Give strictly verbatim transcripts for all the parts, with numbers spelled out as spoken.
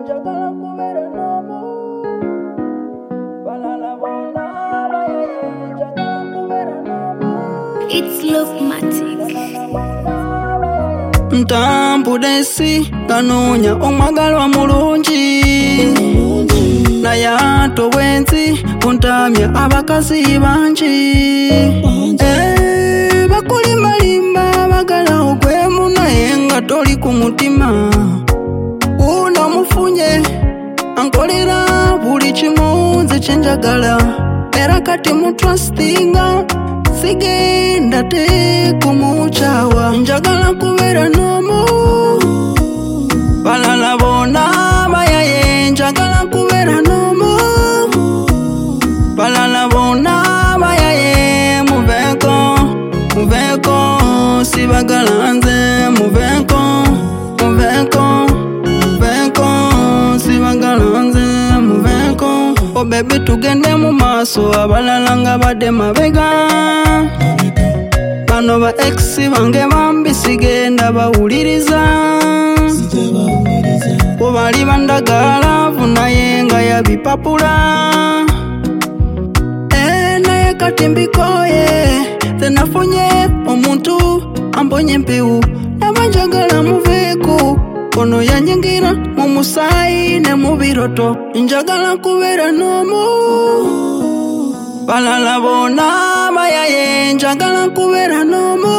njagala kubeera n'omu balala bonna bayaye njagala kubeera n'omu. It's Love-matic. Ntambudde ensi ganoonya omwagalwa mulungi naye ate obwenzi buntamya abakazi bangi. Eh, bakulimbalimba bagala ogwemu naye nga toli ku mutima. Uno mufunye ankolera buli kimu nze kye njagala era kati mutrustinga sigenda te kumukyawa. Njagala kubeera n'omu balala bonna bayaye njagala kubeera n'omu balala bonna bayaye muveeko muveeko sibagala nze muveeko muveeko muveeko sibagala nze muveeko. Oh baby tugende mu maaso abalala nga badde mabega. Bano ba ex bange bambi sigenda bawuliriza. Bo bali bandagala naye nga yabipapula. Eh naye kati mbikoye ze nafunye omuntu ambonye empewu nabanjagala muveeko. Ono yanyingira mu musaayi ne mu biroto njagala kubeera n'omu balala bonna bayaye njagala kubeera n'omu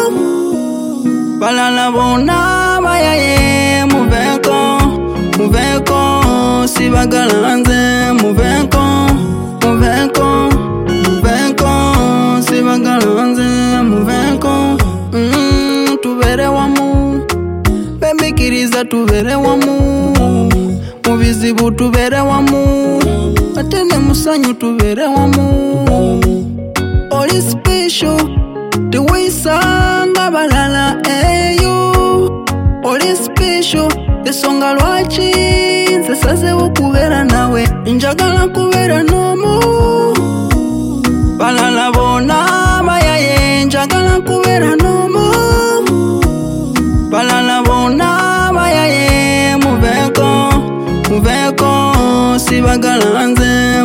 balala bonna bayaye muveeko muveeko sibagala nze muveeko muveeko muveeko sibagala nze muveeko. Mm, tubeere wamu bembikiriza tubeere wamu mu bizibu tubeere wamu ate ne musanyu tubeere wamu. Oli special teweesanga balala eyo oli special ensonga lwaki nze sazeewo kubeera nawe njagala kubeera n'omu balala bonna bayaye njagala kubeera n'omu balala bonna bayaye muveeko muveeko sibagala nze